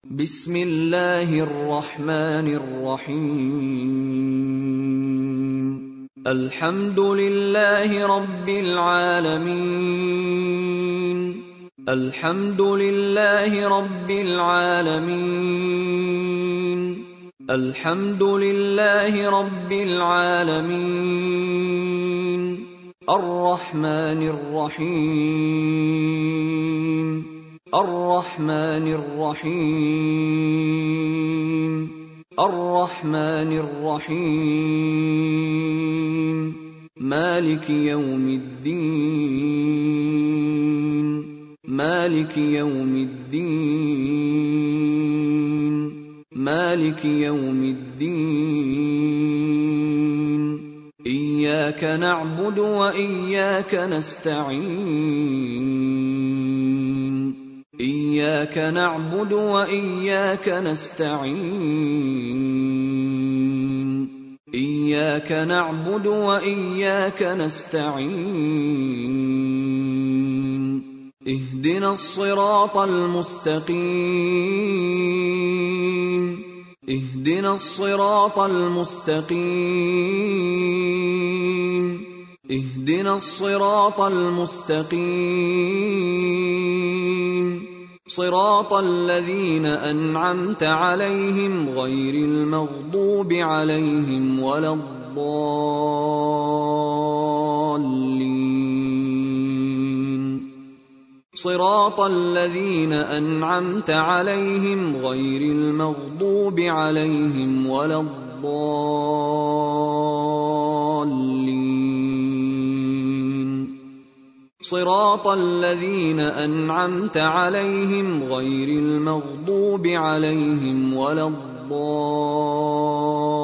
بسم الله الرحمن الرحيم. الحمد لله رب العالمين. الحمد لله رب العالمين. الحمد لله رب العالمين. الرحمن الرحيم. الرحمن الرحيم. الرحمن الرحيم. مالك يوم الدين. مالك يوم الدين. مالك يوم الدين. إياك نعبد وإياك نستعين. إياك نعبد وإياك نستعين. إياك نعبد وإياك نستعين. اهدنا الصراط المستقيم. اهدنا الصراط المستقيم. اهدنا الصراط المستقيم. صراط الذين أنعمت عليهم غير المغضوب عليهم ولا الضالين. صراط الذين أنعمت عليهم غير المغضوب عليهم ولا الضالين. صراط الذين أنعمت عليهم غير المغضوب عليهم ولا الضالين.